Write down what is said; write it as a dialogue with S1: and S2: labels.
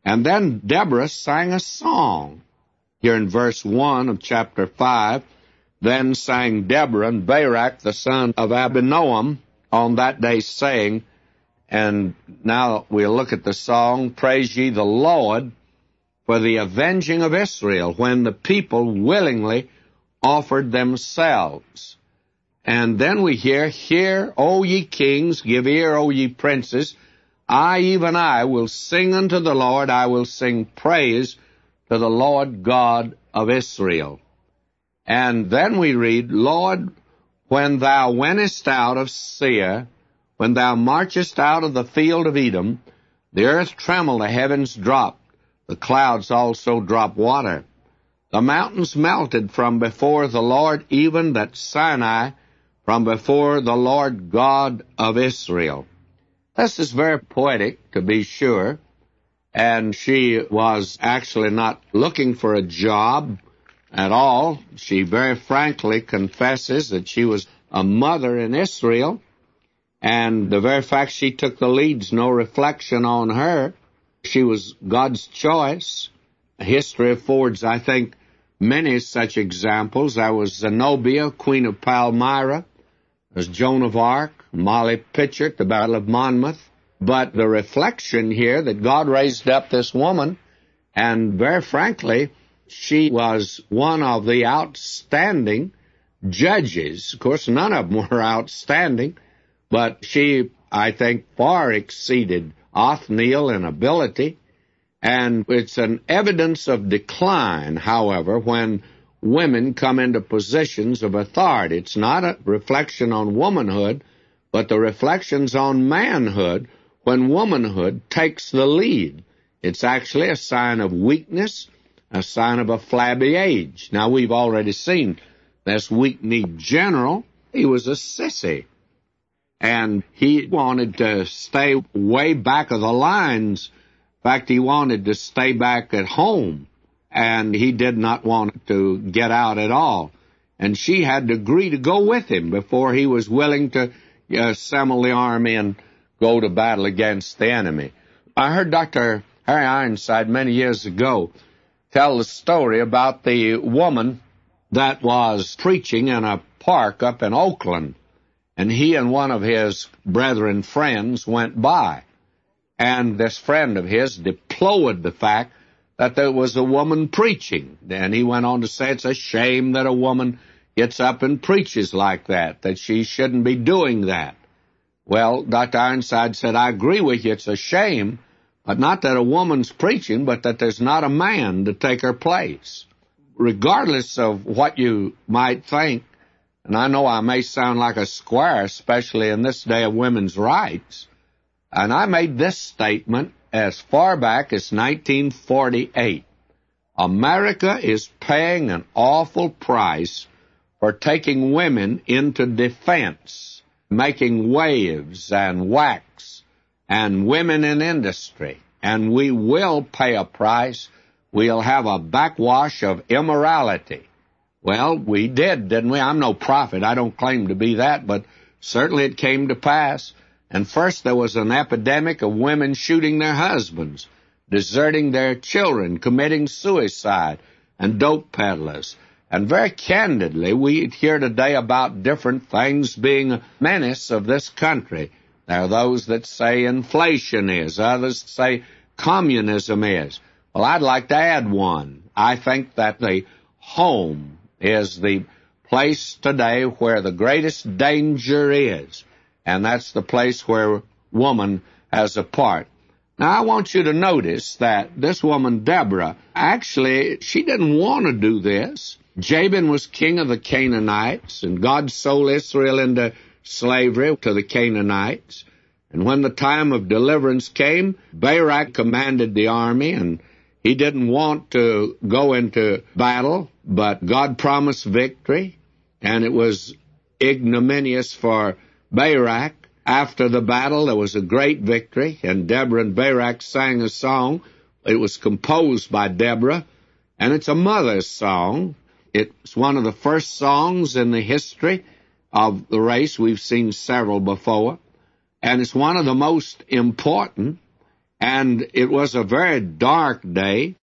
S1: And then Deborah sang a song. Here in verse 1 of chapter 5, then sang Deborah and Barak, the son of Abinoam, on that day, saying, and now we'll look at the song, Praise ye the Lord for the avenging of Israel, when the people willingly offered themselves. And then we hear, O ye kings, give ear, O ye princes, I, even I, will sing unto the Lord, I will sing praise to the Lord God of Israel. And then we read, Lord, when thou wentest out of Seir, when thou marchest out of the field of Edom, the earth trembled, the heavens dropped, the clouds also dropped water. The mountains melted from before the Lord, even that Sinai, from before the Lord God of Israel. This is very poetic, to be sure, and she was actually not looking for a job at all. She very frankly confesses that she was a mother in Israel, and the very fact she took the lead's no reflection on her. She was God's choice. History affords, I think, many such examples. There was Zenobia, Queen of Palmyra. There's Joan of Arc, Molly Pitcher at the Battle of Monmouth. But the reflection here that God raised up this woman, and very frankly, she was one of the outstanding judges. Of course, none of them were outstanding, but she, I think, far exceeded Othniel in ability. And it's an evidence of decline, however, when women come into positions of authority. It's not a reflection on womanhood, but the reflection's on manhood when womanhood takes the lead. It's actually a sign of weakness, a sign of a flabby age. Now, we've already seen this weak-kneed general. He was a sissy, and he wanted to stay way back of the lines. In fact, he wanted to stay back at home, and he did not want to get out at all. And she had to agree to go with him before he was willing to assemble the army and go to battle against the enemy. I heard Dr. Harry Ironside many years ago tell the story about the woman that was preaching in a park up in Oakland, and he and one of his brethren friends went by. And this friend of his deplored the fact that there was a woman preaching. And he went on to say it's a shame that a woman gets up and preaches like that she shouldn't be doing that. Well, Dr. Ironside said, I agree with you, it's a shame, but not that a woman's preaching, but that there's not a man to take her place. Regardless of what you might think, and I know I may sound like a square, especially in this day of women's rights, and I made this statement as far back as 1948. America is paying an awful price for taking women into defense, making waves and wax, and women in industry. And we will pay a price. We'll have a backwash of immorality. Well, we did, didn't we? I'm no prophet. I don't claim to be that, but certainly it came to pass. And first there was an epidemic of women shooting their husbands, deserting their children, committing suicide, and dope peddlers. And very candidly, we hear today about different things being a menace of this country. There are those that say inflation is, others say communism is. Well, I'd like to add one. I think that the home is the place today where the greatest danger is, and that's the place where woman has a part. Now, I want you to notice that this woman, Deborah, actually, she didn't want to do this. Jabin was king of the Canaanites, and God sold Israel into slavery to the Canaanites. And when the time of deliverance came, Barak commanded the army, and he didn't want to go into battle, but God promised victory, and it was ignominious for Barak. After the battle, there was a great victory, and Deborah and Barak sang a song. It was composed by Deborah, and it's a mother's song. It's one of the first songs in the history of the race. We've seen several before. And it's one of the most important. And it was a very dark day,